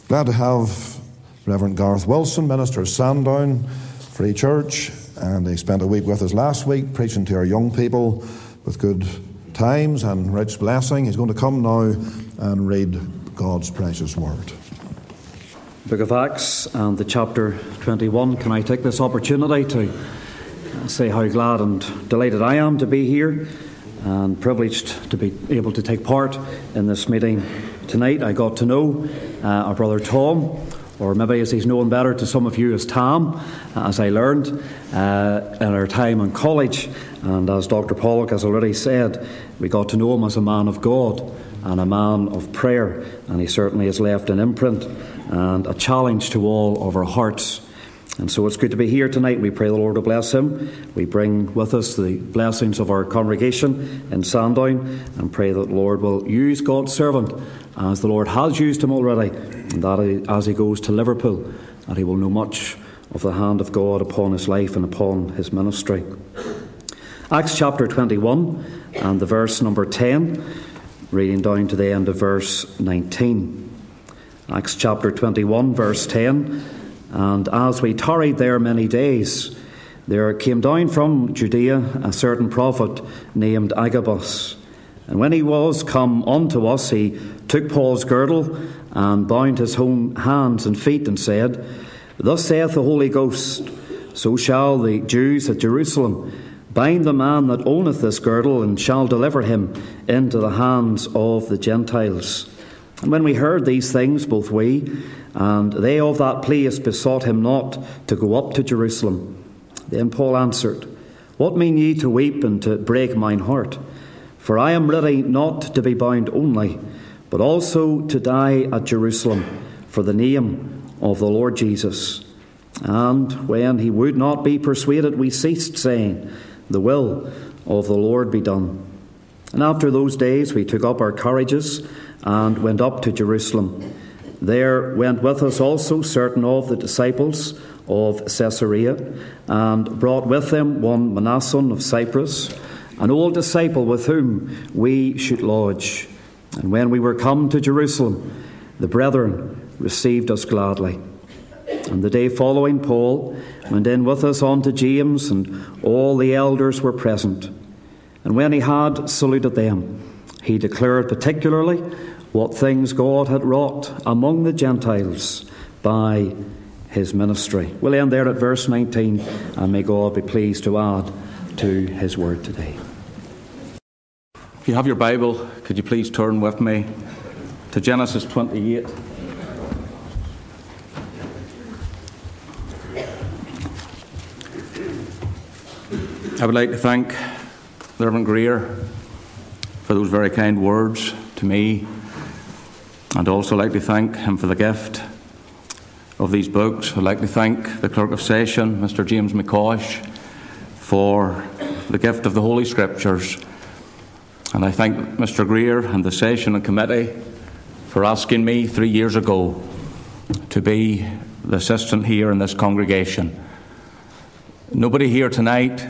Glad to have Reverend Gareth Wilson, minister of Sandown Free Church, and he spent a week with us last week preaching to our young people with good times and rich blessing. He's going to come now and read God's precious word. Book of Acts and the chapter 21. Can I take this opportunity to say how glad and delighted I am to be here and privileged to be able to take part in this meeting tonight. I got to know our brother Tom, or maybe as he's known better to some of you as Tam, as I learned in our time in college. And as Dr. Pollock has already said, we got to know him as a man of God and a man of prayer, and he certainly has left an imprint and a challenge to all of our hearts. And so it's good to be here tonight. We pray the Lord will bless him. We bring with us the blessings of our congregation in Sandown and pray that the Lord will use God's servant as the Lord has used him already, and that as he goes to Liverpool, that he will know much of the hand of God upon his life and upon his ministry. Acts chapter 21 and the verse number 10, reading down to the end of verse 19. Acts chapter 21 verse 10. And as we tarried there many days, there came down from Judea a certain prophet named Agabus. And when he was come unto us, he took Paul's girdle and bound his own hands and feet and said, Thus saith the Holy Ghost, so shall the Jews at Jerusalem bind the man that owneth this girdle, and shall deliver him into the hands of the Gentiles. And when we heard these things, both we and they of that place besought him not to go up to Jerusalem. Then Paul answered, What mean ye to weep and to break mine heart? For I am ready not to be bound only, but also to die at Jerusalem for the name of the Lord Jesus. And when he would not be persuaded, we ceased, saying, The will of the Lord be done. And after those days we took up our carriages and went up to Jerusalem. There went with us also certain of the disciples of Caesarea, and brought with them one Mnason of Cyprus, an old disciple with whom we should lodge. And when we were come to Jerusalem, the brethren received us gladly. And the day following, Paul went in with us unto James, and all the elders were present. And when he had saluted them, he declared particularly what things God had wrought among the Gentiles by his ministry. We'll end there at verse 19, and may God be pleased to add to his word today. If you have your Bible, could you please turn with me to Genesis 28. I would like to thank the Reverend Greer for those very kind words to me, and also like to thank him for the gift of these books. I'd like to thank the Clerk of Session, Mr. James McCosh, for the gift of the Holy Scriptures. And I thank Mr. Greer and the Session and Committee for asking me 3 years ago to be the assistant here in this congregation. Nobody here tonight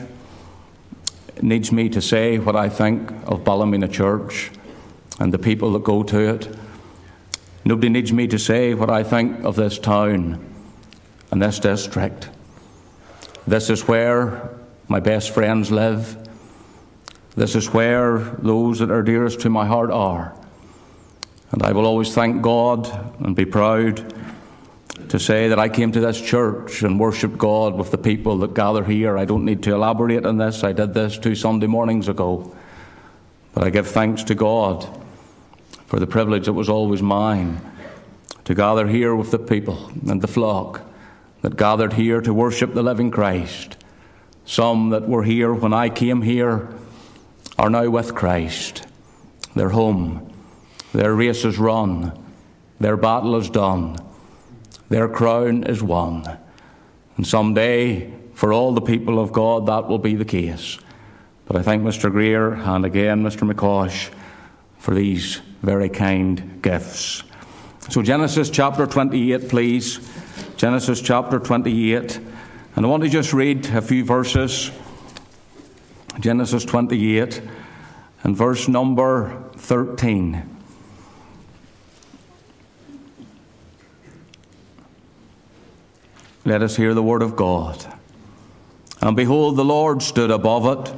needs me to say what I think of Ballymena Church and the people that go to it. Nobody needs me to say what I think of this town and this district. This is where my best friends live. This is where those that are dearest to my heart are. And I will always thank God and be proud to say that I came to this church and worshipped God with the people that gather here. I don't need to elaborate on this. I did this 2 Sunday mornings ago. But I give thanks to God for the privilege that was always mine to gather here with the people and the flock that gathered here to worship the living Christ. Some that were here when I came here are now with Christ. They're home. Their race is run. Their battle is done. Their crown is won. And someday, for all the people of God, that will be the case. But I thank Mr. Greer and again Mr. McCosh for these very kind gifts. So Genesis chapter 28, please. Genesis chapter 28. And I want to just read a few verses. Genesis 28 and verse number 13. Let us hear the word of God. And behold, the Lord stood above it,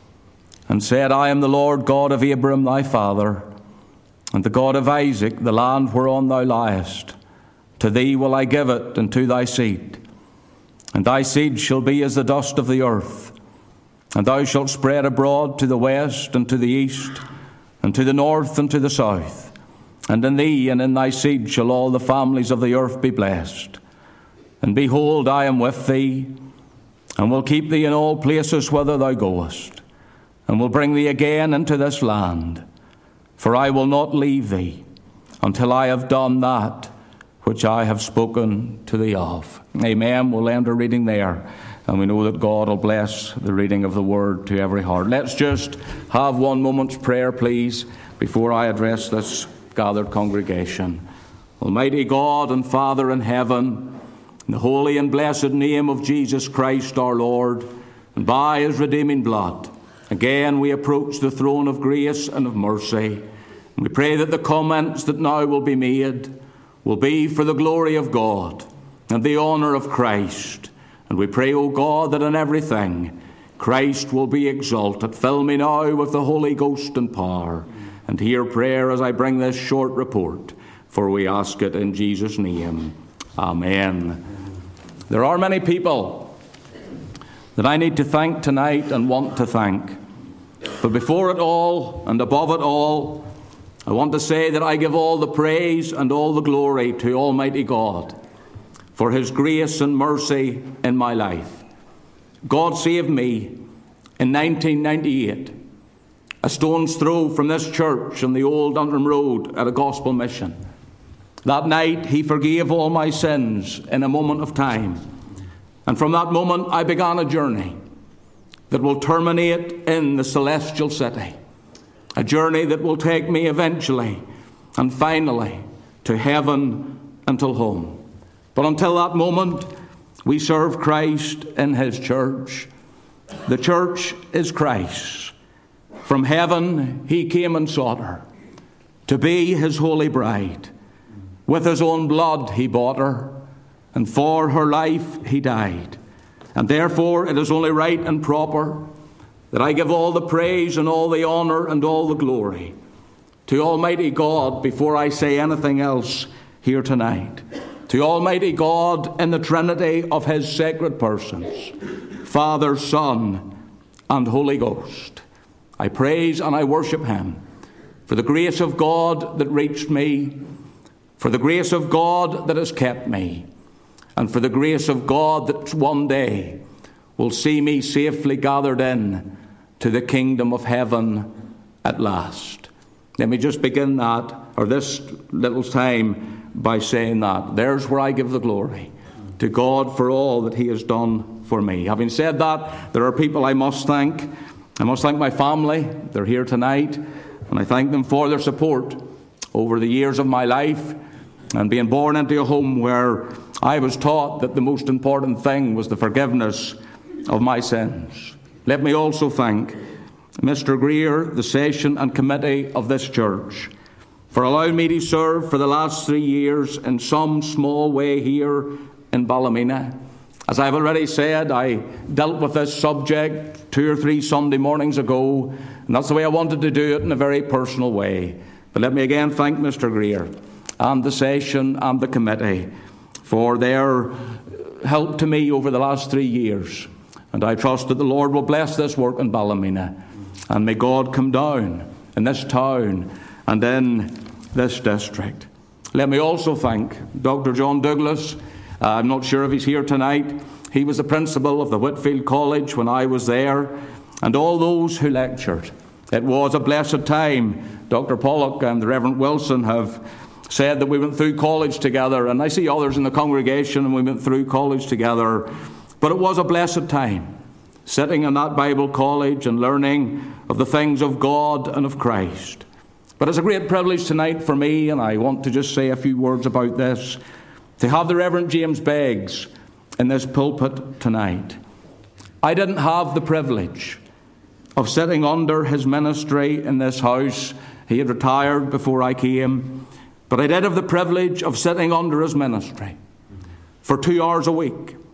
and said, I am the Lord God of Abraham thy father, and the God of Isaac, the land whereon thou liest. To thee will I give it, and to thy seed. And thy seed shall be as the dust of the earth. And thou shalt spread abroad to the west, and to the east, and to the north, and to the south. And in thee and in thy seed shall all the families of the earth be blessed. And behold, I am with thee, and will keep thee in all places whither thou goest, and will bring thee again into this land. For I will not leave thee until I have done that which I have spoken to thee of. Amen. We'll end our reading there, and we know that God will bless the reading of the word to every heart. Let's just have one moment's prayer, please, before I address this gathered congregation. Almighty God and Father in heaven, in the holy and blessed name of Jesus Christ our Lord, and by his redeeming blood, again we approach the throne of grace and of mercy. And we pray that the comments that now will be made will be for the glory of God and the honour of Christ. And we pray, O God, that in everything Christ will be exalted. Fill me now with the Holy Ghost and power, and hear prayer as I bring this short report, for we ask it in Jesus' name. Amen. There are many people that I need to thank tonight and want to thank. But before it all and above it all, I want to say that I give all the praise and all the glory to Almighty God for his grace and mercy in my life. God saved me in 1998, a stone's throw from this church on the old Antrim Road at a gospel mission. That night he forgave all my sins in a moment of time. And from that moment I began a journey that will terminate in the celestial city. A journey that will take me eventually and finally to heaven until home. But until that moment, we serve Christ in his church. The church is Christ. From heaven he came and sought her to be his holy bride. With his own blood he bought her, and for her life he died. And therefore it is only right and proper that I give all the praise and all the honour and all the glory to Almighty God before I say anything else here tonight. To Almighty God in the Trinity of his sacred persons, Father, Son, and Holy Ghost. I praise and I worship him for the grace of God that reached me, for the grace of God that has kept me, and for the grace of God that one day will see me safely gathered in to the kingdom of heaven at last. Let me just begin that, or this little time, by saying that. There's where I give the glory to God for all that he has done for me. Having said that, there are people I must thank. I must thank my family. They're here tonight, and I thank them for their support over the years of my life and being born into a home where I was taught that the most important thing was the forgiveness of my sins. Let me also thank Mr. Greer, the session and committee of this church, for allowing me to serve for the last 3 years in some small way here in Ballymena. As I've already said, I dealt with this subject 2 or 3 Sunday mornings ago, and that's the way I wanted to do it, in a very personal way. But let me again thank Mr. Greer and the session and the committee for their help to me over the last 3 years. And I trust that the Lord will bless this work in Ballymena. And may God come down in this town and in this district. Let me also thank Dr. John Douglas. I'm not sure if he's here tonight. He was the principal of the Whitfield College when I was there, and all those who lectured. It was a blessed time. Dr. Pollock and the Reverend Wilson have said that we went through college together, and I see others in the congregation, and we went through college together. But it was a blessed time, sitting in that Bible college and learning of the things of God and of Christ. But it's a great privilege tonight for me, and I want to just say a few words about this, to have the Reverend James Beggs in this pulpit tonight. I didn't have the privilege of sitting under his ministry in this house. He had retired before I came. But I did have the privilege of sitting under his ministry for 2 hours a week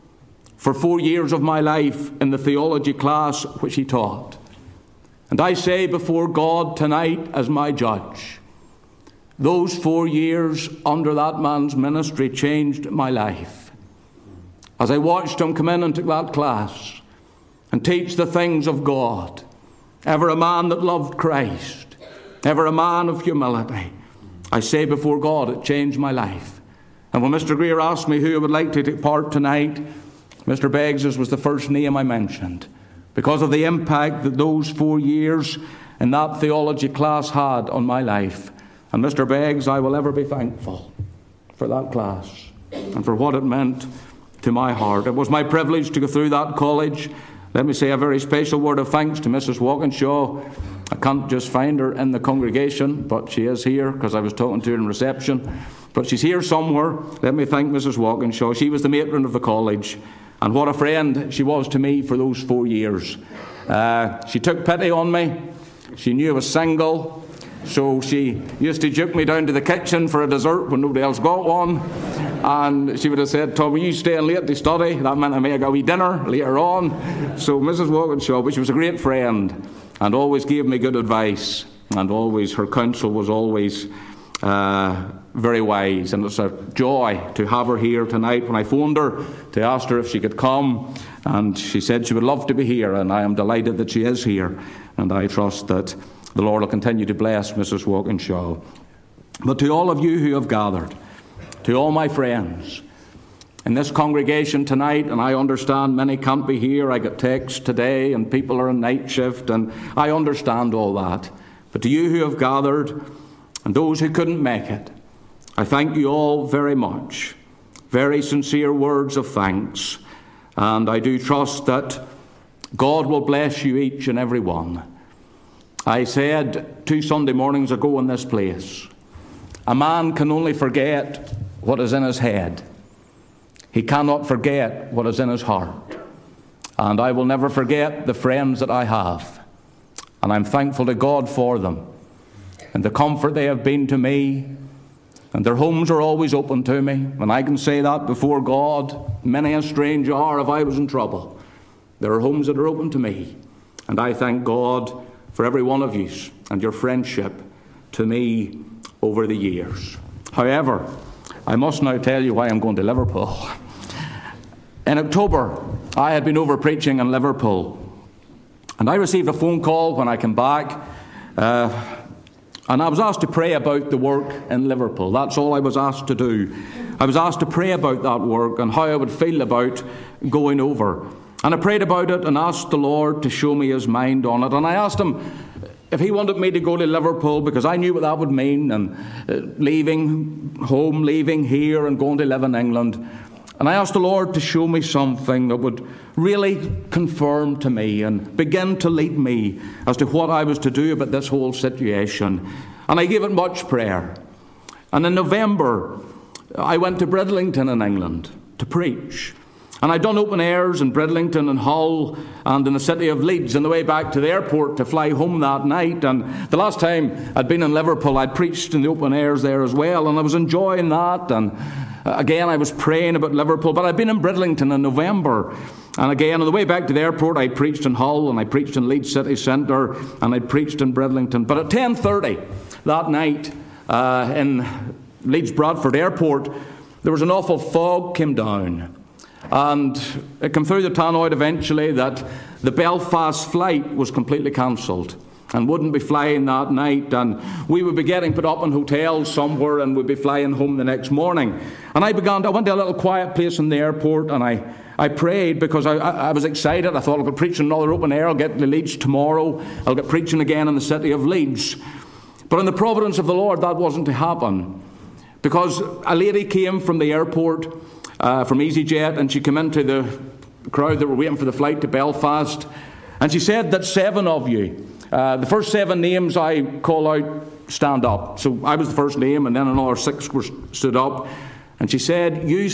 for 4 years of my life in the theology class which he taught. And I say before God tonight as my judge, those 4 years under that man's ministry changed my life. As I watched him come in and took that class and teach the things of God, ever a man that loved Christ, ever a man of humility, I say before God it changed my life. And when Mr. Greer asked me who I would like to take part tonight, Mr. Beggs's was the first name I mentioned, because of the impact that those 4 years in that theology class had on my life. And Mr. Beggs, I will ever be thankful for that class and for what it meant to my heart. It was my privilege to go through that college. Let me say a very special word of thanks to Mrs. Walkinshaw. I can't just find her in the congregation, but she is here because I was talking to her in reception. But she's here somewhere. Let me thank Mrs. Walkinshaw. She was the matron of the college. And what a friend she was to me for those 4 years. She took pity on me. She knew I was single. So she used to juke me down to the kitchen for a dessert when nobody else got one. And she would have said, Tom, will you stay late to study? That meant I may have got a wee dinner later on. So Mrs. Walkinshaw, but she was a great friend and always gave me good advice. And always, her counsel was always very wise. And it's a joy to have her here tonight. When I phoned her to ask her if she could come, and she said she would love to be here, and I am delighted that she is here. And I trust that the Lord will continue to bless Mrs. Walkinshaw. But to all of you who have gathered, to all my friends in this congregation tonight, and I understand many can't be here. I got texts today and people are on night shift, and I understand all that. But to you who have gathered and those who couldn't make it, I thank you all very much. Very sincere words of thanks. And I do trust that God will bless you each and every one. I said 2 Sunday mornings ago in this place, a man can only forget what is in his head. He cannot forget what is in his heart. And I will never forget the friends that I have. And I'm thankful to God for them and the comfort they have been to me. And their homes are always open to me. And I can say that before God, many a strange hour if I was in trouble. There are homes that are open to me. And I thank God for every one of you and your friendship to me over the years. However, I must now tell you why I'm going to Liverpool. In October, I had been over preaching in Liverpool. And I received a phone call when I came back. And I was asked to pray about the work in Liverpool. That's all I was asked to do. I was asked to pray about that work and how I would feel about going over. And I prayed about it and asked the Lord to show me his mind on it. And I asked him if he wanted me to go to Liverpool, because I knew what that would mean, and leaving home, leaving here and going to live in England. And I asked the Lord to show me something that would really confirm to me and begin to lead me as to what I was to do about this whole situation. And I gave it much prayer. And in November, I went to Bridlington in England to preach. And I'd done open airs in Bridlington and Hull and in the city of Leeds on the way back to the airport to fly home that night. And the last time I'd been in Liverpool, I'd preached in the open airs there as well, and I was enjoying that. And again, I was praying about Liverpool, but I'd been in Bridlington in November. And again, on the way back to the airport, I preached in Hull, and I preached in Leeds City Centre, and I preached in Bridlington. But at 10:30 that night in Leeds Bradford Airport, there was an awful fog came down. And it came through the tannoy eventually that the Belfast flight was completely cancelled and wouldn't be flying that night, and we would be getting put up in hotels somewhere and would be flying home the next morning. And I went to a little quiet place in the airport, and I prayed because I was excited. I thought I could preach another open air. I'll get to Leeds tomorrow. I'll get preaching again in the city of Leeds. But in the providence of the Lord, that wasn't to happen, because a lady came from the airport from EasyJet, and she came into the crowd that were waiting for the flight to Belfast, and she said that 7 of you, the first 7 names I call out, stand up. So I was the first name, and then another 6 were stood up, and she said, you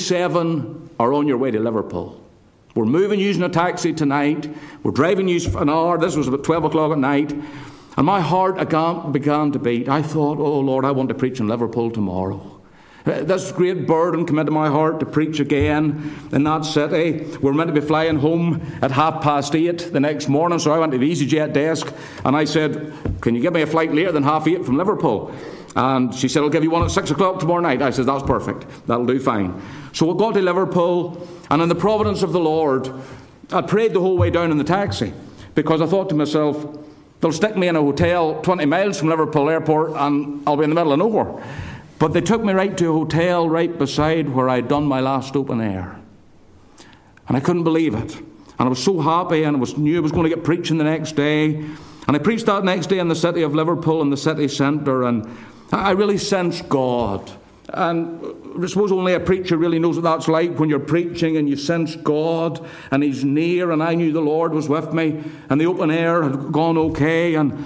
7 are on your way to Liverpool. We're moving using a taxi tonight. We're driving you an hour. This was about 12 o'clock at night, and my heart began to beat. I thought, oh Lord, I want to preach in Liverpool tomorrow. This great burden came into my heart to preach again in that city. We were meant to be flying home at 8:30 the next morning, so I went to the EasyJet desk and I said, "Can you give me a flight later than 8:30 from Liverpool?" And she said, "I'll give you one at 6 o'clock tomorrow night." I said, "That's perfect. That'll do fine." So we got to Liverpool, and in the providence of the Lord, I prayed the whole way down in the taxi, because I thought to myself, they'll stick me in a hotel 20 miles from Liverpool Airport and I'll be in the middle of nowhere. But they took me right to a hotel right beside where I'd done my last open air. And I couldn't believe it. And I was so happy, and knew I was going to get preaching the next day. And I preached that next day in the city of Liverpool, in the city centre, and I really sensed God. And I suppose only a preacher really knows what that's like, when you're preaching and you sense God and He's near. And I knew the Lord was with me, and the open air had gone okay. And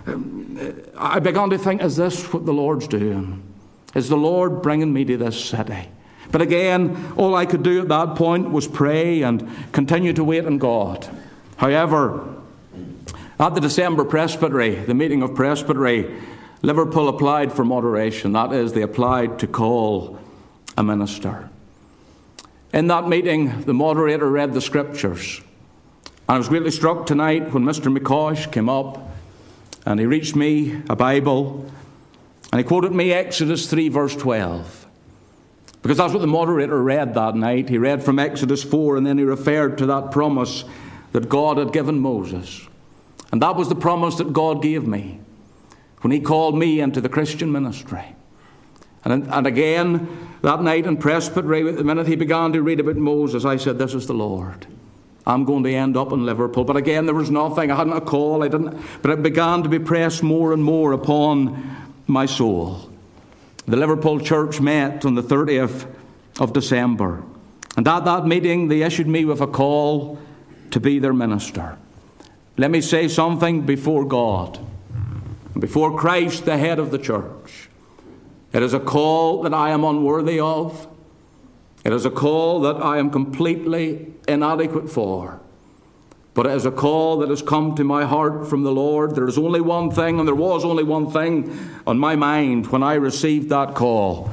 I began to think, is this what the Lord's doing? Is the Lord bringing me to this city? But again, all I could do at that point was pray and continue to wait on God. However, at the December Presbytery, the meeting of Presbytery, Liverpool applied for moderation. That is, they applied to call a minister. In that meeting, the moderator read the Scriptures. And I was greatly struck tonight when Mr. McCosh came up and he reached me a Bible, and he quoted me Exodus 3 verse 12. Because that's what the moderator read that night. He read from Exodus 4, and then he referred to that promise that God had given Moses. And that was the promise that God gave me when He called me into the Christian ministry. And again, that night in Presbytery, the minute he began to read about Moses, I said, "This is the Lord. I'm going to end up in Liverpool." But again, there was nothing. I hadn't a call. But it began to be pressed more and more upon my soul. The Liverpool church met on the 30th of December. And at that meeting, they issued me with a call to be their minister. Let me say something before God, before Christ, the head of the church. It is a call that I am unworthy of. It is a call that I am completely inadequate for. But it is a call that has come to my heart from the Lord. There is only one thing, and there was only one thing on my mind when I received that call.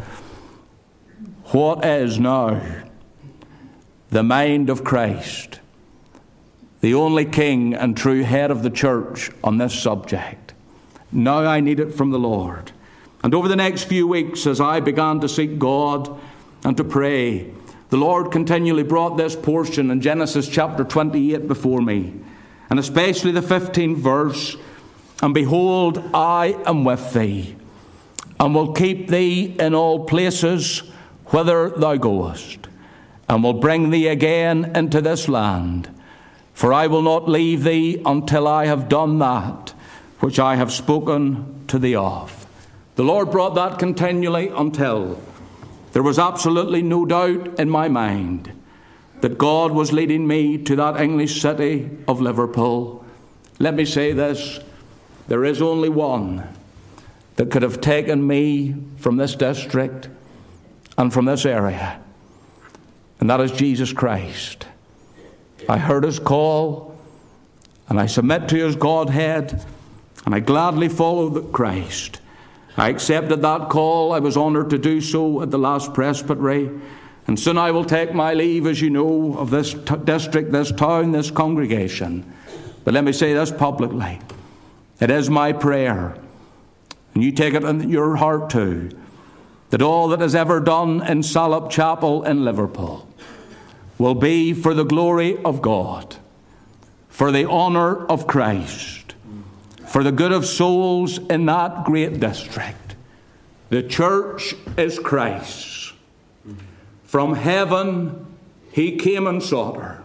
What is now the mind of Christ, the only King and true head of the church, on this subject? Now I need it from the Lord. And over the next few weeks, as I began to seek God and to pray, the Lord continually brought this portion in Genesis chapter 28 before me, and especially the 15th verse. "And behold, I am with thee, and will keep thee in all places whither thou goest, and will bring thee again into this land. For I will not leave thee until I have done that which I have spoken to thee of." The Lord brought that continually until there was absolutely no doubt in my mind that God was leading me to that English city of Liverpool. Let me say this: there is only one that could have taken me from this district and from this area, and that is Jesus Christ. I heard His call, and I submit to His Godhead, and I gladly followed Christ. I accepted that call. I was honoured to do so at the last Presbytery. And soon I will take my leave, as you know, of this district, this town, this congregation. But let me say this publicly. It is my prayer, and you take it in your heart too, that all that is ever done in Salop Chapel in Liverpool will be for the glory of God, for the honour of Christ, for the good of souls in that great district. The church is Christ's. From heaven He came and sought her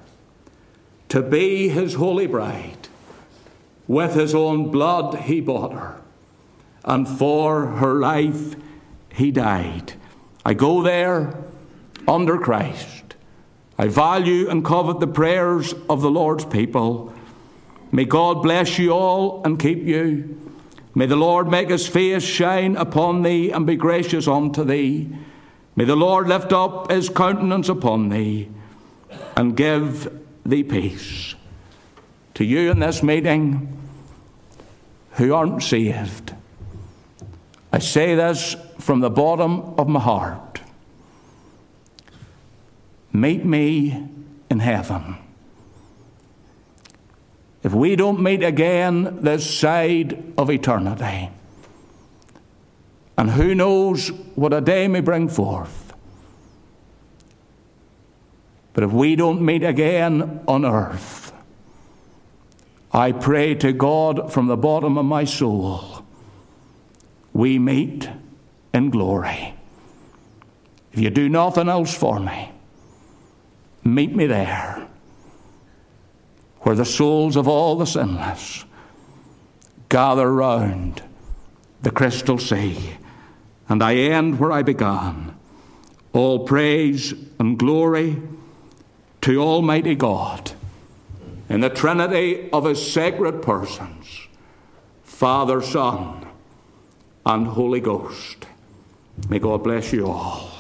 to be His holy bride. With His own blood He bought her, and for her life He died. I go there under Christ. I value and covet the prayers of the Lord's people. May God bless you all and keep you. May the Lord make His face shine upon thee and be gracious unto thee. May the Lord lift up His countenance upon thee and give thee peace. To you in this meeting who aren't saved, I say this from the bottom of my heart. meet me in heaven. If we don't meet again this side of eternity, and who knows what a day may bring forth, but if we don't meet again on earth, I pray to God from the bottom of my soul, we meet in glory. If you do nothing else for me, meet me there, where the souls of all the sinless gather round the crystal sea. And I end where I began. All praise and glory to Almighty God, in the Trinity of His sacred persons, Father, Son, and Holy Ghost. May God bless you all.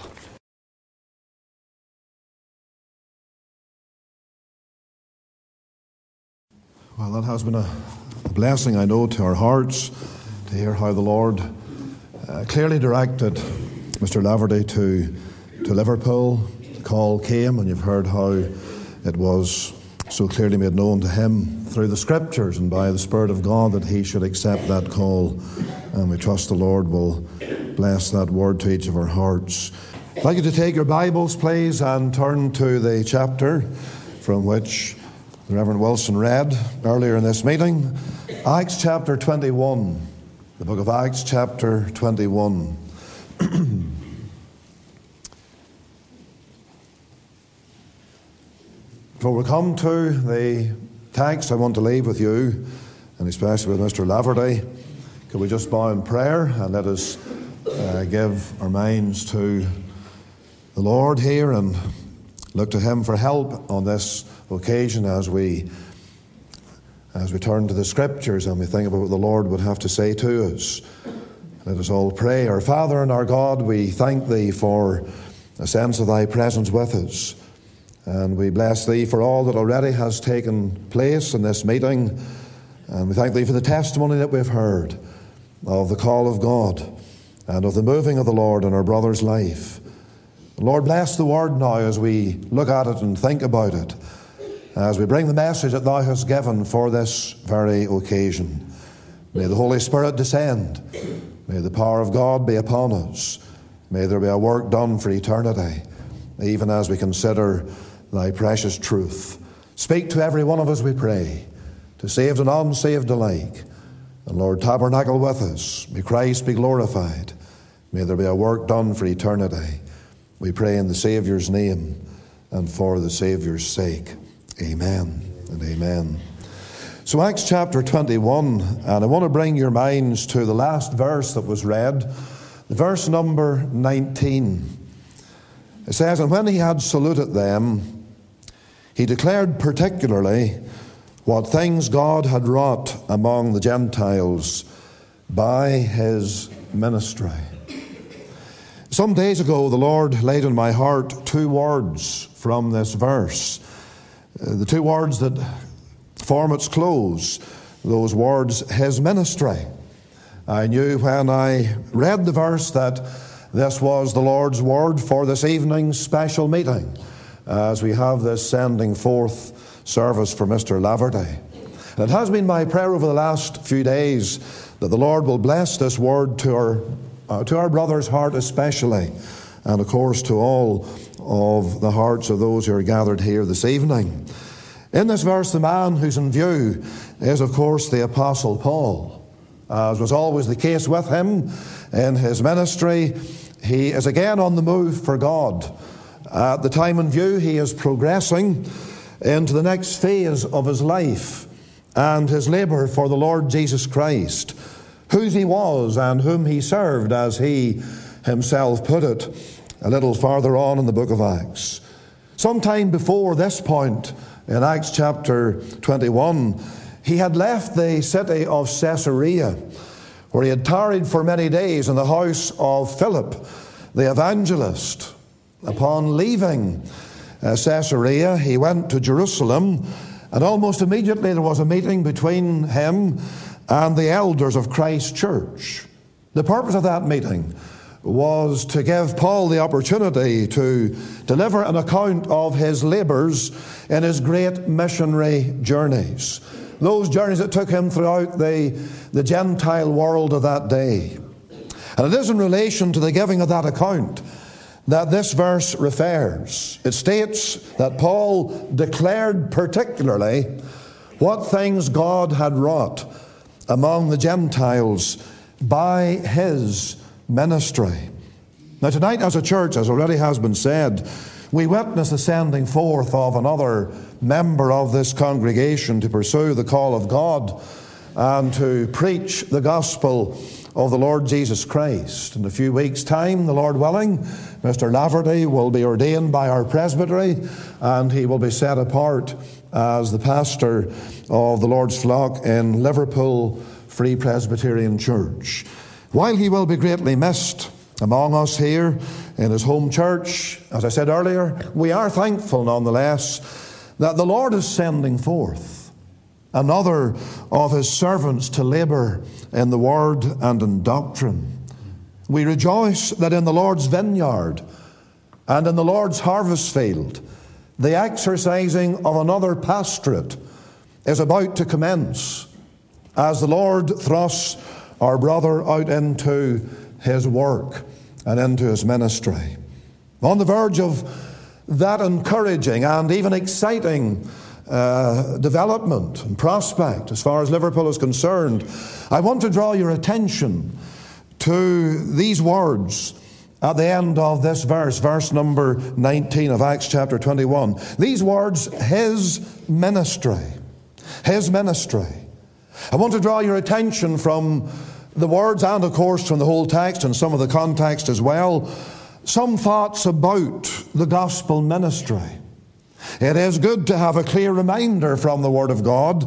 Well, that has been a blessing, I know, to our hearts to hear how the Lord clearly directed Mr. Laverty to Liverpool. The call came, and you've heard how it was so clearly made known to him through the Scriptures and by the Spirit of God that he should accept that call. And we trust the Lord will bless that word to each of our hearts. I'd like you to take your Bibles, please, and turn to the chapter from which the Reverend Wilson read earlier in this meeting, Acts chapter 21, the book of Acts chapter 21. Before we come to the text, I want to leave with you, and especially with Mr. Laverty, could we just bow in prayer and let us give our minds to the Lord here and look to Him for help on this occasion as we turn to the Scriptures and we think about what the Lord would have to say to us. Let us all pray. Our Father and our God, we thank Thee for a sense of Thy presence with us. And we bless Thee for all that already has taken place in this meeting. And we thank Thee for the testimony that we've heard of the call of God and of the moving of the Lord in our brother's life. Lord, bless the word now as we look at it and think about it, as we bring the message that Thou hast given for this very occasion. May the Holy Spirit descend. May the power of God be upon us. May there be a work done for eternity, even as we consider Thy precious truth. Speak to every one of us, we pray, to saved and unsaved alike. And Lord, tabernacle with us. May Christ be glorified. May there be a work done for eternity. We pray in the Saviour's name and for the Saviour's sake. Amen and amen. So Acts chapter 21, and I want to bring your minds to the last verse that was read, verse number 19. It says, "And when he had saluted them, he declared particularly what things God had wrought among the Gentiles by his ministry." Some days ago, the Lord laid on my heart two words from this verse. The two words that form its close, those words, his ministry. I knew when I read the verse that this was the Lord's word for this evening's special meeting, as we have this sending forth service for Mr. Laverty. And it has been my prayer over the last few days that the Lord will bless this word to our brother's heart especially, and of course to all of the hearts of those who are gathered here this evening. In this verse, the man who's in view is, of course, the Apostle Paul. As was always the case with him in his ministry, he is again on the move for God. At the time in view, he is progressing into the next phase of his life and his labour for the Lord Jesus Christ, whose he was and whom he served, as he himself put it a little farther on in the book of Acts. Sometime before this point, in Acts chapter 21, he had left the city of Caesarea, where he had tarried for many days in the house of Philip, the evangelist. Upon leaving Caesarea, he went to Jerusalem, and almost immediately there was a meeting between him and the elders of Christ's church. The purpose of that meeting was to give Paul the opportunity to deliver an account of his labours in his great missionary journeys. Those journeys that took him throughout the Gentile world of that day. And it is in relation to the giving of that account that this verse refers. It states that Paul declared particularly what things God had wrought among the Gentiles by his ministry. Now tonight as a church, as already has been said, we witness the sending forth of another member of this congregation to pursue the call of God and to preach the gospel of the Lord Jesus Christ. In a few weeks' time, the Lord willing, Mr. Laverty will be ordained by our presbytery, and he will be set apart as the pastor of the Lord's flock in Liverpool Free Presbyterian Church. While he will be greatly missed among us here in his home church, as I said earlier, we are thankful nonetheless that the Lord is sending forth another of his servants to labour in the word and in doctrine. We rejoice that in the Lord's vineyard and in the Lord's harvest field, the exercising of another pastorate is about to commence as the Lord thrusts our brother out into his work and into his ministry. On the verge of that encouraging and even exciting development and prospect as far as Liverpool is concerned, I want to draw your attention to these words at the end of this verse, verse number 19 of Acts chapter 21. These words, his ministry. His ministry. I want to draw your attention from the words and of course from the whole text and some of the context as well, some thoughts about the gospel ministry. It is good to have a clear reminder from the Word of God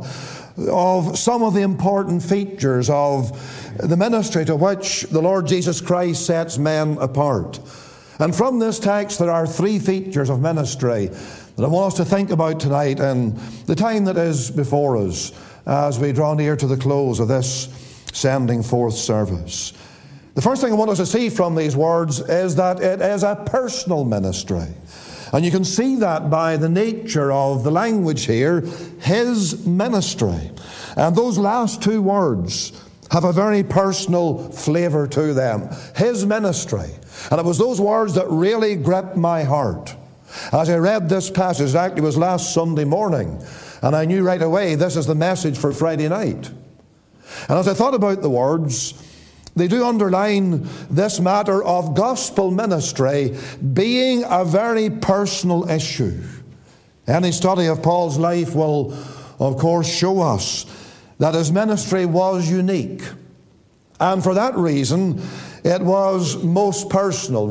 of some of the important features of the ministry to which the Lord Jesus Christ sets men apart. And from this text there are three features of ministry that I want us to think about tonight in the time that is before us as we draw near to the close of this sending forth service. The first thing I want us to see from these words is that it is a personal ministry. And you can see that by the nature of the language here, his ministry. And those last two words have a very personal flavour to them. His ministry. And it was those words that really gripped my heart. As I read this passage, it actually was last Sunday morning, and I knew right away this is the message for Friday night. And as I thought about the words, they do underline this matter of gospel ministry being a very personal issue. Any study of Paul's life will, of course, show us that his ministry was unique. And for that reason, it was most personal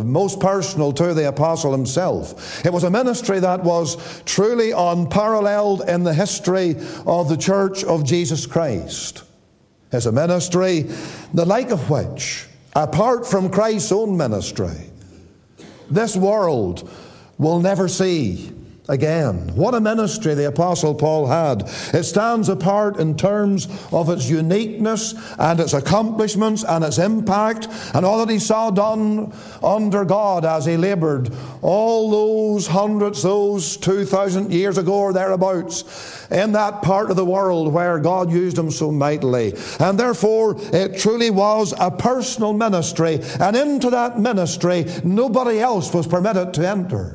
to the apostle himself. It was a ministry that was truly unparalleled in the history of the Church of Jesus Christ. It's a ministry the like of which, apart from Christ's own ministry, this world will never see again. What a ministry the Apostle Paul had. It stands apart in terms of its uniqueness and its accomplishments and its impact and all that he saw done under God as he laboured all those hundreds, those 2,000 years ago or thereabouts in that part of the world where God used him so mightily. And therefore it truly was a personal ministry, and into that ministry nobody else was permitted to enter.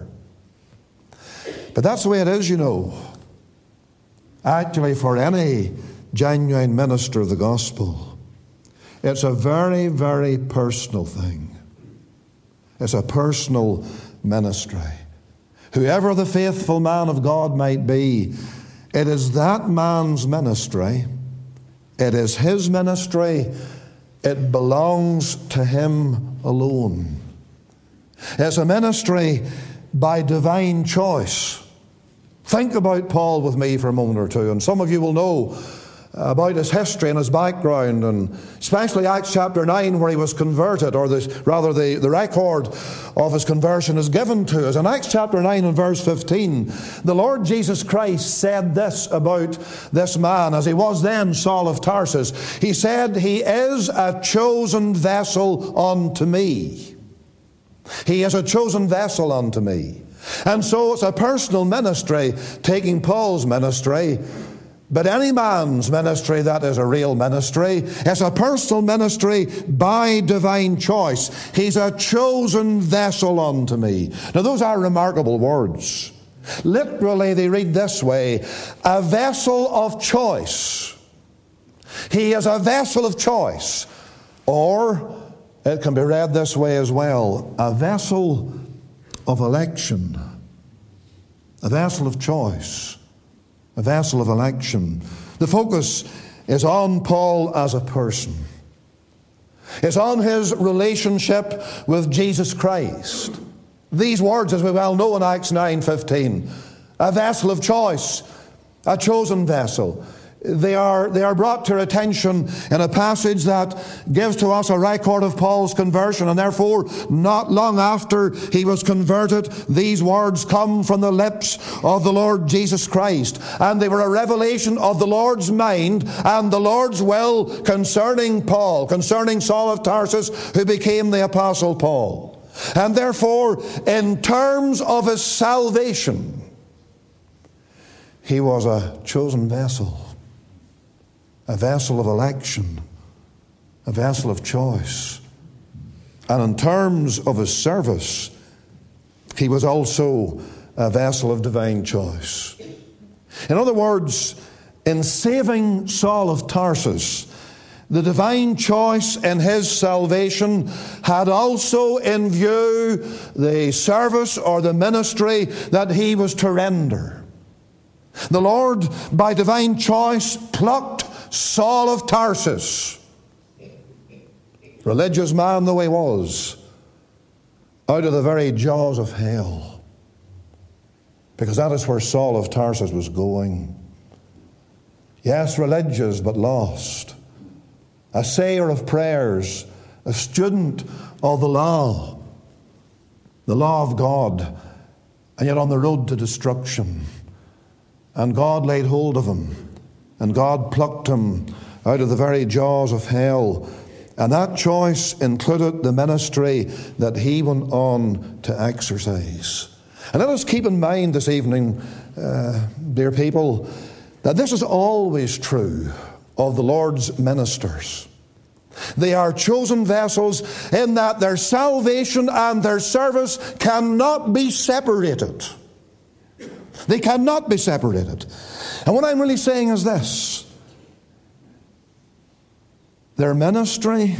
But that's the way it is, you know. Actually, for any genuine minister of the gospel, it's a very, very personal thing. It's a personal ministry. Whoever the faithful man of God might be, it is that man's ministry. It is his ministry. It belongs to him alone. It's a ministry by divine choice. Think about Paul with me for a moment or two, and some of you will know about his history and his background, and especially Acts chapter 9 where he was converted, or the record of his conversion is given to us. In Acts chapter 9 and verse 15, the Lord Jesus Christ said this about this man as he was then Saul of Tarsus. He said, "He is a chosen vessel unto me." He is a chosen vessel unto me. And so it's a personal ministry, taking Paul's ministry. But any man's ministry that is a real ministry is a personal ministry by divine choice. He's a chosen vessel unto me. Now those are remarkable words. Literally they read this way: a vessel of choice. He is a vessel of choice. Or it can be read this way as well: a vessel of election. A vessel of choice. A vessel of election. The focus is on Paul as a person. It's on his relationship with Jesus Christ. These words, as we well know in Acts 9:15, a vessel of choice, a chosen vessel. They are brought to our attention in a passage that gives to us a record of Paul's conversion, and therefore not long after he was converted, these words come from the lips of the Lord Jesus Christ. And they were a revelation of the Lord's mind and the Lord's will concerning Paul, concerning Saul of Tarsus, who became the Apostle Paul. And therefore, in terms of his salvation, he was a chosen vessel. A vessel of election, a vessel of choice. And in terms of his service, he was also a vessel of divine choice. In other words, in saving Saul of Tarsus, the divine choice in his salvation had also in view the service or the ministry that he was to render. The Lord, by divine choice, plucked Saul of Tarsus, religious man though he was, out of the very jaws of hell. Because that is where Saul of Tarsus was going. Yes, religious, but lost. A sayer of prayers, a student of the law of God, and yet on the road to destruction. And God laid hold of him. And God plucked him out of the very jaws of hell. And that choice included the ministry that he went on to exercise. And let us keep in mind this evening, dear people, that this is always true of the Lord's ministers. They are chosen vessels in that their salvation and their service cannot be separated. They cannot be separated. And what I'm really saying is this: their ministry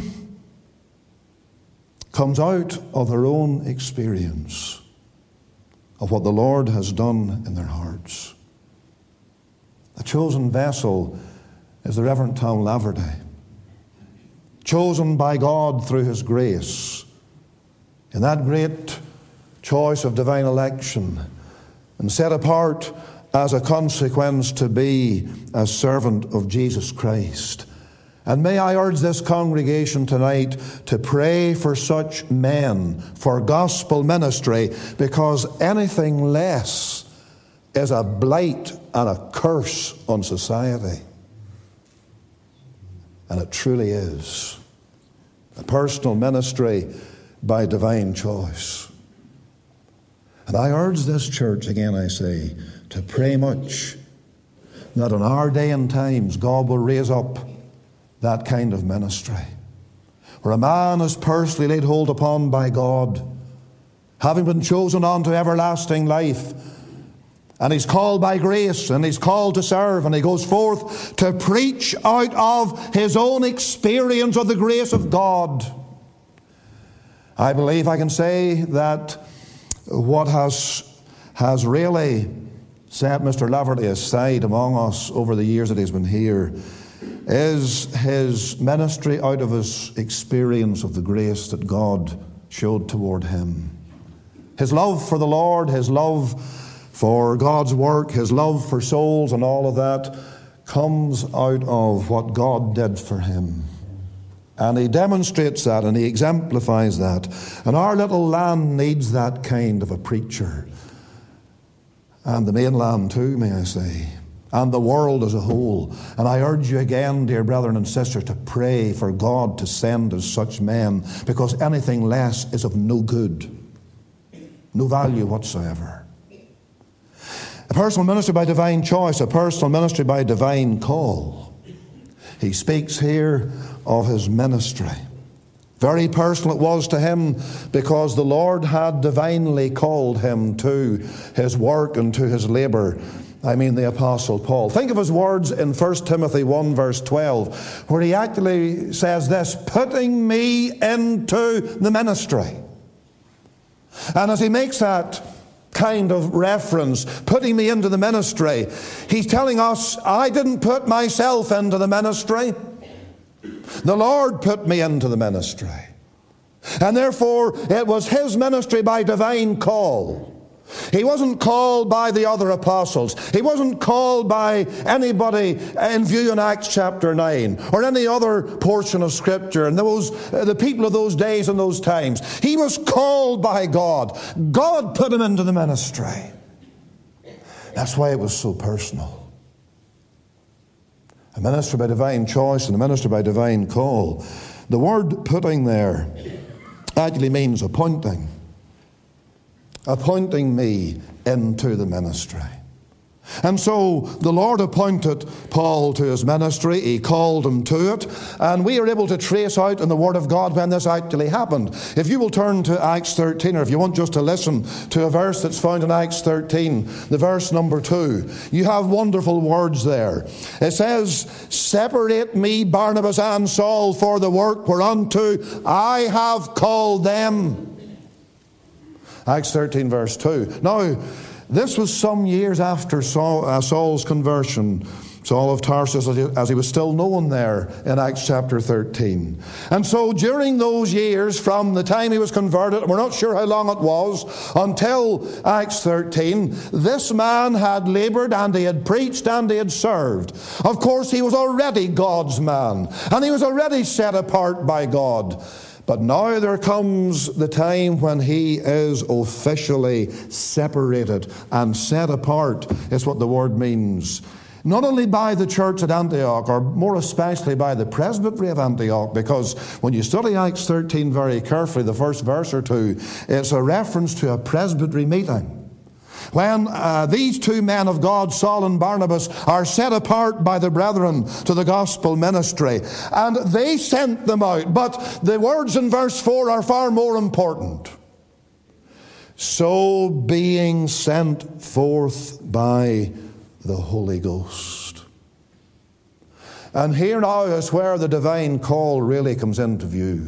comes out of their own experience of what the Lord has done in their hearts. The chosen vessel is the Reverend Tom Laverty, chosen by God through His grace in that great choice of divine election, and set apart as a consequence to be a servant of Jesus Christ. And may I urge this congregation tonight to pray for such men, for gospel ministry, because anything less is a blight and a curse on society. And it truly is. A personal ministry by divine choice. And I urge this church, again I say, to pray much that in our day and times God will raise up that kind of ministry, where a man is personally laid hold upon by God, having been chosen unto everlasting life, and he's called by grace, and he's called to serve, and he goes forth to preach out of his own experience of the grace of God. I believe I can say that what has really set Mr. Laverty aside among us over the years that he's been here is his ministry out of his experience of the grace that God showed toward him. His love for the Lord, his love for God's work, his love for souls and all of that comes out of what God did for him. And he demonstrates that and he exemplifies that. And our little land needs that kind of a preacher. And the mainland too, may I say. and the world as a whole. And I urge you again, dear brethren and sisters, to pray for God to send us such men, because anything less is of no good, no value whatsoever. A personal ministry by divine choice, a personal ministry by divine call. He speaks here of his ministry. Very personal it was to him, because the Lord had divinely called him to his work and to his labour. I mean the Apostle Paul. Think of his words in 1 Timothy 1 verse 12, where he actually says this, putting me into the ministry. And as he makes that kind of reference, putting me into the ministry, he's telling us, I didn't put myself into the ministry. The Lord put me into the ministry. And therefore, it was his ministry by divine call. He wasn't called by the other apostles. He wasn't called by anybody in view in Acts chapter 9 or any other portion of Scripture and the people of those days and those times. He was called by God. God put him into the ministry. That's why it was so personal. A ministry by divine choice and a ministry by divine call. The word putting there actually means appointing. Appointing me into the ministry. And so the Lord appointed Paul to his ministry. He called him to it. And we are able to trace out in the Word of God when this actually happened. If you will turn to Acts 13, or if you want just to listen to a verse that's found in Acts 13, the verse number 2, you have wonderful words there. It says, separate me, Barnabas and Saul, for the work whereunto I have called them. Acts 13 verse 2. Now, this was some years after Saul's conversion, Saul of Tarsus, as he was still known there in Acts chapter 13. And so during those years, from the time he was converted, we're not sure how long it was, until Acts 13, this man had laboured and he had preached and he had served. Of course, he was already God's man, and he was already set apart by God. But now there comes the time when he is officially separated and set apart, is what the word means. Not only by the church at Antioch, or more especially by the presbytery of Antioch, because when you study Acts 13 very carefully, the first verse or two, it's a reference to a presbytery meeting. When these two men of God, Saul and Barnabas, are set apart by the brethren to the gospel ministry, and they sent them out. But the words in verse 4 are far more important. So being sent forth by the Holy Ghost. And here now is where the divine call really comes into view.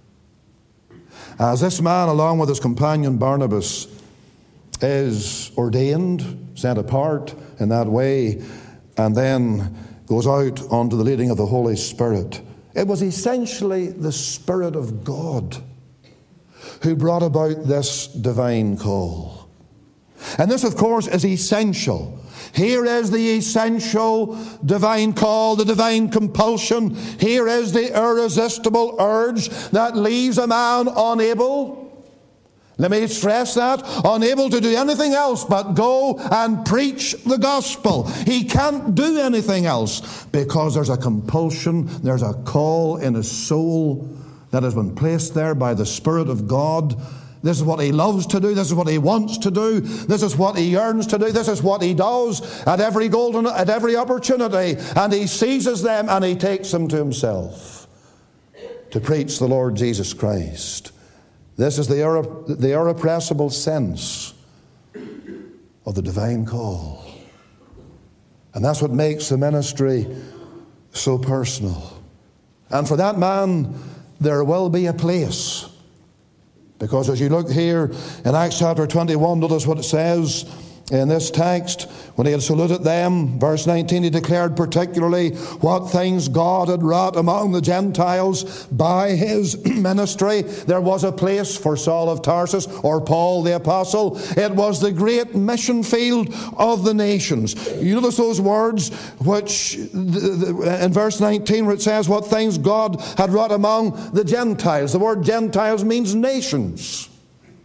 As this man, along with his companion Barnabas, is ordained, set apart in that way, and then goes out onto the leading of the Holy Spirit. It was essentially the Spirit of God who brought about this divine call. And this, of course, is essential. Here is the essential divine call, the divine compulsion. Here is the irresistible urge that leaves a man unable, let me stress that, unable to do anything else but go and preach the gospel. He can't do anything else because there's a compulsion, there's a call in his soul that has been placed there by the Spirit of God. This is what he loves to do. This is what he wants to do. This is what he yearns to do. This is what he does at every opportunity. And he seizes them and he takes them to himself to preach the Lord Jesus Christ. This is the irrepressible sense of the divine call. And that's what makes the ministry so personal. And for that man, there will be a place. Because as you look here in Acts chapter 21, notice what it says in this text. When he had saluted them, verse 19, he declared particularly what things God had wrought among the Gentiles by his ministry. There was a place for Saul of Tarsus, or Paul the Apostle. It was the great mission field of the nations. You notice those words which in verse 19 where it says what things God had wrought among the Gentiles. The word Gentiles means nations.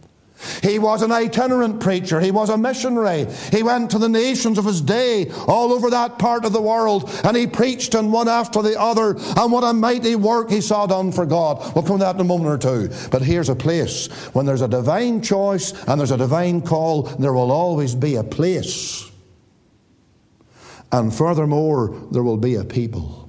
He was an itinerant preacher. He was a missionary. He went to the nations of his day all over that part of the world, and he preached in one after the other, and what a mighty work he saw done for God. We'll come to that in a moment or two. But here's a place. When there's a divine choice and there's a divine call, there will always be a place. And furthermore, there will be a people.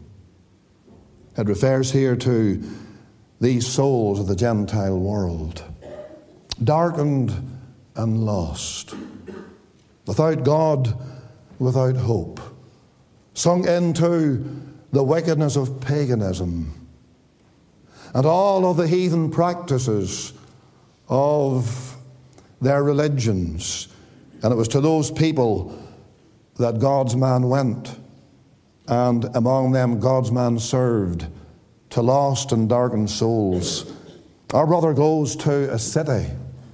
It refers here to these souls of the Gentile world, darkened and lost, without God, without hope, sunk into the wickedness of paganism and all of the heathen practices of their religions. And it was to those people that God's man went, and among them God's man served, to lost and darkened souls. Our brother goes to a city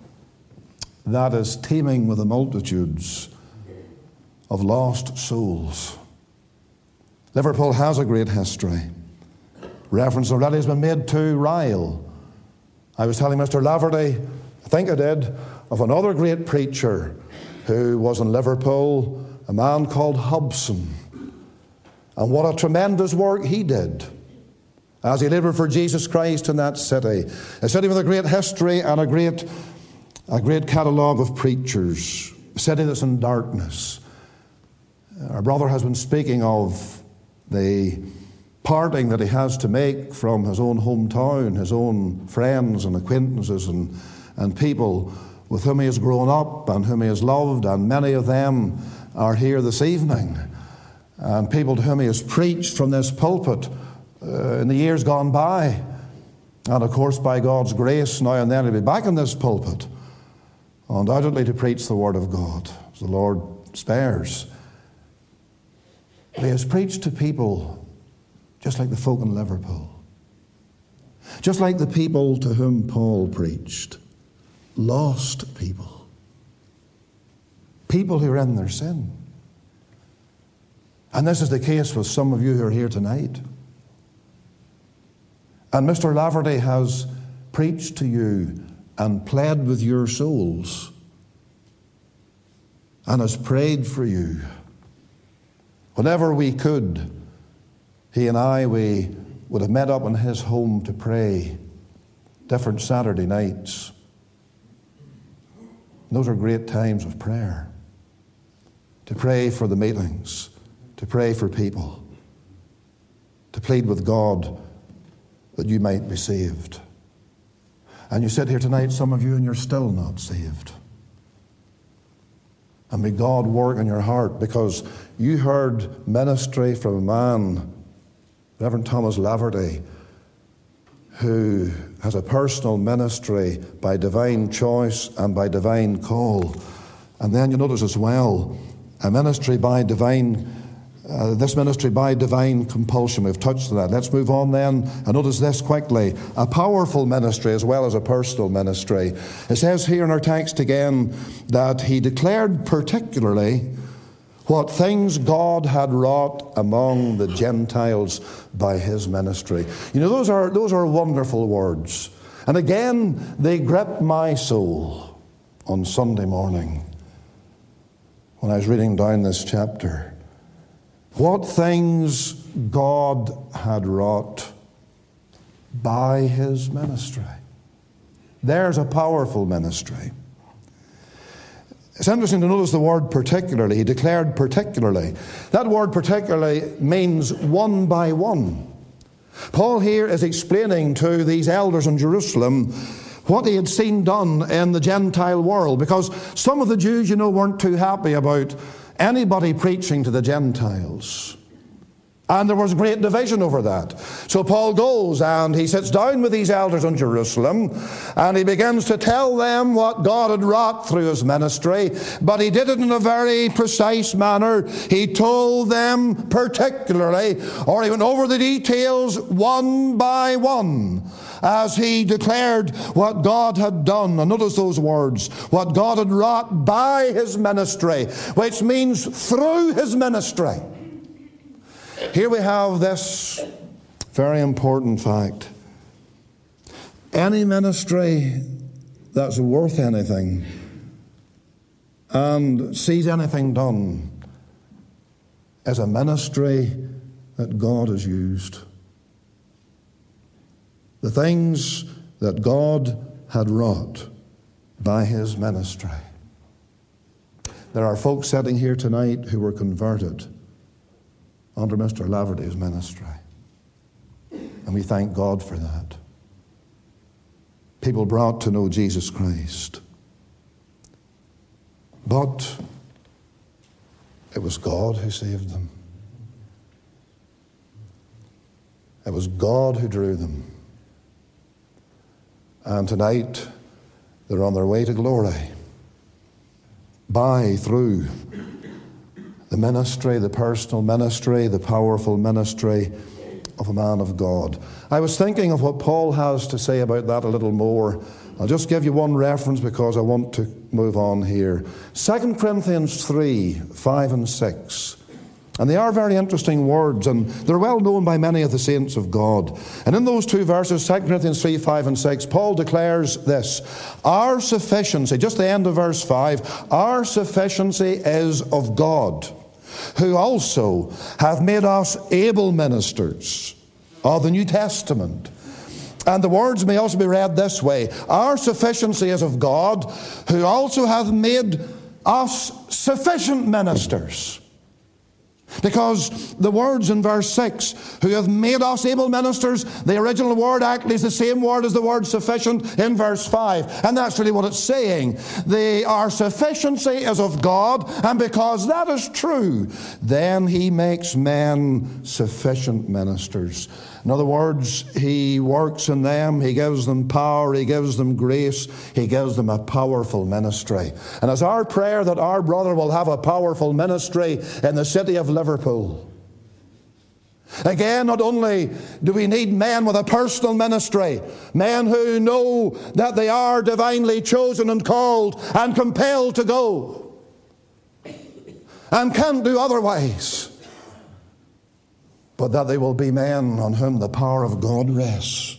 that is teeming with the multitudes of lost souls. Liverpool has a great history. Reference already has been made to Ryle. I was telling Mr. Laverty, I think I did, of another great preacher who was in Liverpool, a man called Hobson. And what a tremendous work he did as he labored for Jesus Christ in that city. A city with a great history and a great catalogue of preachers. A city that's in darkness. Our brother has been speaking of the parting that he has to make from his own hometown, his own friends and acquaintances and people with whom he has grown up and whom he has loved, and many of them are here this evening. And people to whom he has preached from this pulpit in the years gone by. And of course, by God's grace, now and then he'll be back in this pulpit, undoubtedly to preach the Word of God, as the Lord spares. But he has preached to people just like the folk in Liverpool, just like the people to whom Paul preached. Lost people. People who are in their sin. And this is the case with some of you who are here tonight. And Mr. Laverty has preached to you and pled with your souls and has prayed for you. Whenever we could, he and I, we would have met up in his home to pray different Saturday nights. And those are great times of prayer. To pray for the meetings, to pray for people, to plead with God that you might be saved. And you sit here tonight, some of you, and you're still not saved. And may God work in your heart, because you heard ministry from a man, Reverend Thomas Laverty, who has a personal ministry by divine choice and by divine call. And then you notice as well, a ministry by divine this ministry by divine compulsion. We've touched on that. Let's move on then and notice this quickly. A powerful ministry as well as a personal ministry. It says here in our text again that he declared particularly what things God had wrought among the Gentiles by his ministry. You know, those are wonderful words. And again, they gripped my soul on Sunday morning when I was reading down this chapter. What things God had wrought by his ministry. There's a powerful ministry. It's interesting to notice the word particularly. He declared particularly. That word particularly means one by one. Paul here is explaining to these elders in Jerusalem what he had seen done in the Gentile world, because some of the Jews, you know, weren't too happy about anybody preaching to the Gentiles. And there was great division over that. So Paul goes and he sits down with these elders in Jerusalem and he begins to tell them what God had wrought through his ministry, but he did it in a very precise manner. He told them particularly, or he went over the details one by one, as he declared what God had done. And notice those words, what God had wrought by his ministry, which means through his ministry. Here we have this very important fact. Any ministry that's worth anything and sees anything done is a ministry that God has used. The things that God had wrought by his ministry. There are folks sitting here tonight who were converted under Mr. Laverty's ministry. And we thank God for that. People brought to know Jesus Christ. But it was God who saved them. It was God who drew them. And tonight, they're on their way to glory through the ministry, the personal ministry, the powerful ministry of a man of God. I was thinking of what Paul has to say about that a little more. I'll just give you one reference because I want to move on here. 2 Corinthians 3, 5 and 6. And they are very interesting words, and they're well known by many of the saints of God. And in those two verses, 2 Corinthians 3, 5 and 6, Paul declares this: our sufficiency, just the end of verse 5, our sufficiency is of God, who also hath made us able ministers of the New Testament. And the words may also be read this way: our sufficiency is of God, who also hath made us sufficient ministers. Because the words in verse 6, who have made us able ministers, the original word actually is the same word as the word sufficient in verse 5. And that's really what it's saying. Our sufficiency is of God, and because that is true, then he makes men sufficient ministers. In other words, he works in them, he gives them power, he gives them grace, he gives them a powerful ministry. And it's our prayer that our brother will have a powerful ministry in the city of Liverpool. Again, not only do we need men with a personal ministry, men who know that they are divinely chosen and called and compelled to go and can't do otherwise, but that they will be men on whom the power of God rests.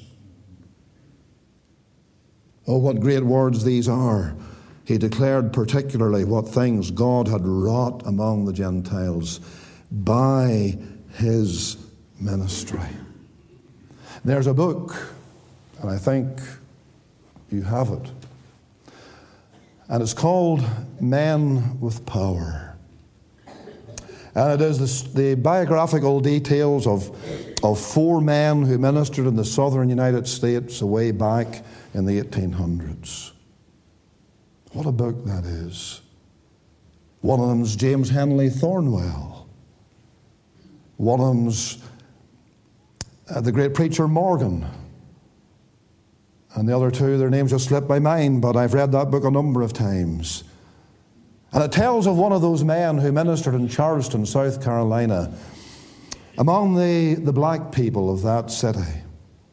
Oh, what great words these are. He declared particularly what things God had wrought among the Gentiles by his ministry. There's a book, and I think you have it, and it's called Men with Power. And it is the biographical details of four men who ministered in the southern United States way back in the 1800s. What a book that is. One of them's James Henley Thornwell. One of them's the great preacher Morgan. And the other two, their names just slipped my mind, but I've read that book a number of times. And it tells of one of those men who ministered in Charleston, South Carolina, among the black people of that city.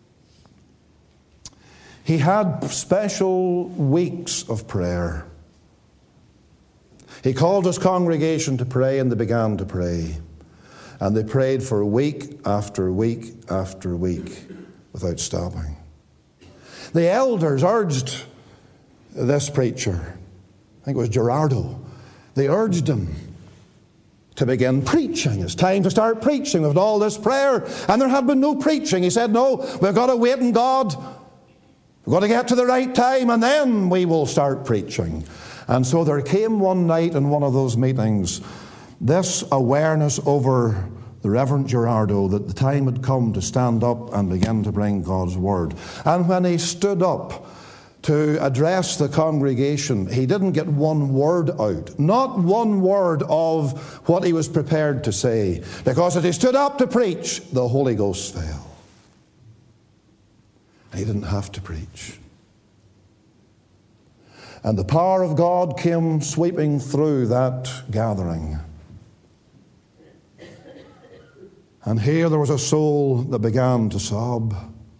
He had special weeks of prayer. He called his congregation to pray, and they began to pray. And they prayed for week after week after week without stopping. The elders urged this preacher, I think it was Gerardo, they urged him to begin preaching. It's time to start preaching with all this prayer. And there had been no preaching. He said, no, we've got to wait in God. We've got to get to the right time, and then we will start preaching. And so there came one night in one of those meetings this awareness over the Reverend Gerardo that the time had come to stand up and begin to bring God's Word. And when he stood up to address the congregation, he didn't get one word out. Not one word of what he was prepared to say. Because as he stood up to preach, the Holy Ghost fell. He didn't have to preach. And the power of God came sweeping through that gathering. And here there was a soul that began to sob.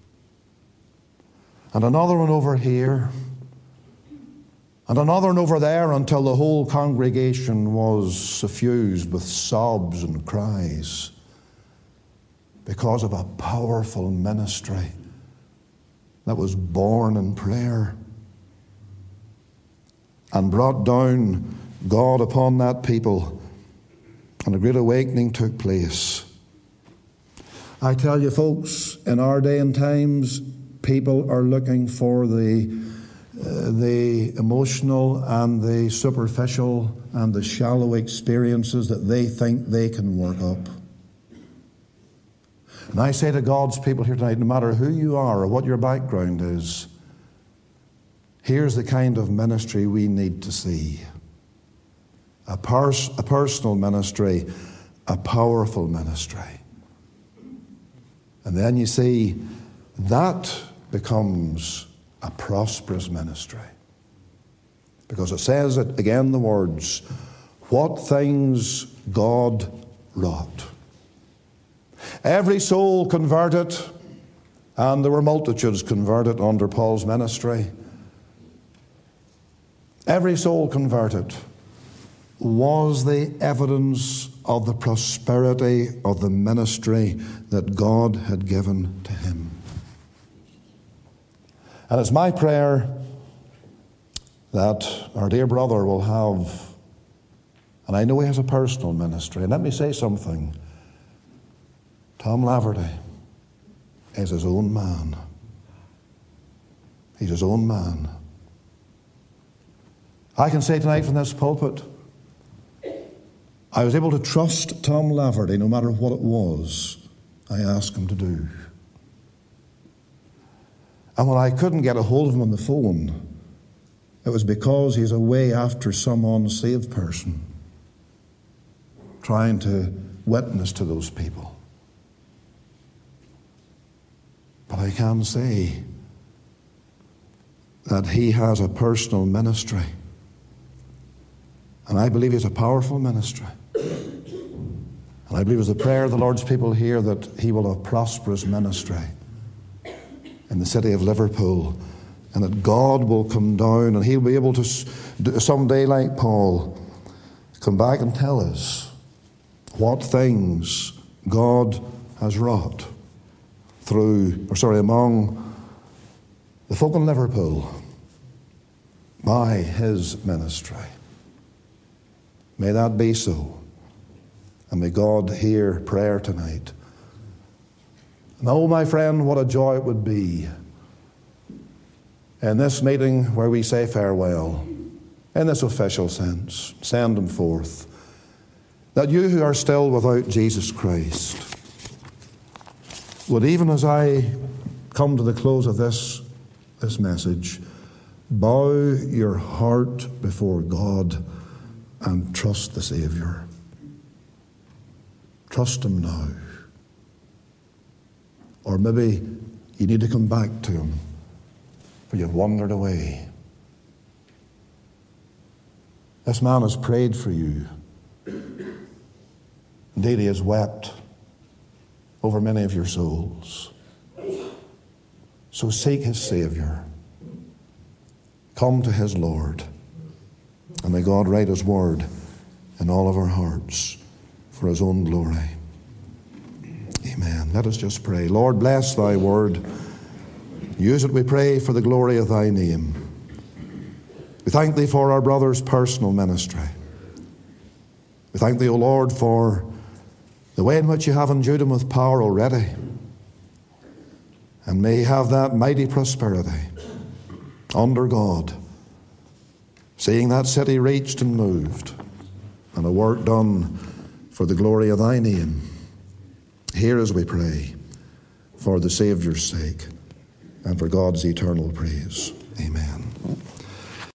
And another one over here. And another one over there, until the whole congregation was suffused with sobs and cries because of a powerful ministry that was born in prayer. and brought down God upon that people, and a great awakening took place. I tell you, folks, in our day and times, people are looking for the emotional and the superficial and the shallow experiences that they think they can work up. And I say to God's people here tonight, no matter who you are or what your background is, here's the kind of ministry we need to see. A personal ministry, a powerful ministry. And then you see, that becomes a prosperous ministry. Because it says it again, the words, what things God wrought. Every soul converted, and there were multitudes converted under Paul's ministry. Every soul converted was the evidence of the prosperity of the ministry that God had given to him. And it's my prayer that our dear brother will have, and I know he has a personal ministry, and let me say something. Tom Laverty is his own man. He's his own man. I can say tonight from this pulpit, I was able to trust Tom Laverty no matter what it was I asked him to do. And when I couldn't get a hold of him on the phone, it was because he's away after some unsaved person, trying to witness to those people. But I can say that he has a personal ministry. And I believe it's a powerful ministry. And I believe it's a prayer of the Lord's people here that he will have prosperous ministry in the city of Liverpool, and that God will come down and he'll be able to someday, like Paul, come back and tell us what things God has wrought among the folk in Liverpool by his ministry. May that be so. And may God hear prayer tonight. And oh, my friend, what a joy it would be in this meeting where we say farewell, in this official sense, send him forth, that you who are still without Jesus Christ would, even as I come to the close of this message, bow your heart before God and trust the Savior. Trust him now. Or maybe you need to come back to him, for you've wandered away. This man has prayed for you. Indeed, he has wept over many of your souls. So seek his Savior. Come to his Lord. And may God write his word in all of our hearts for his own glory. Amen. Let us just pray. Lord, bless thy word. Use it, we pray, for the glory of thy name. We thank thee for our brother's personal ministry. We thank thee, O Lord, for the way in which you have endued him with power already. And may he have that mighty prosperity under God, seeing that city reached and moved, and a work done for the glory of thy name. Hear as we pray, for the Saviour's sake, and for God's eternal praise. Amen.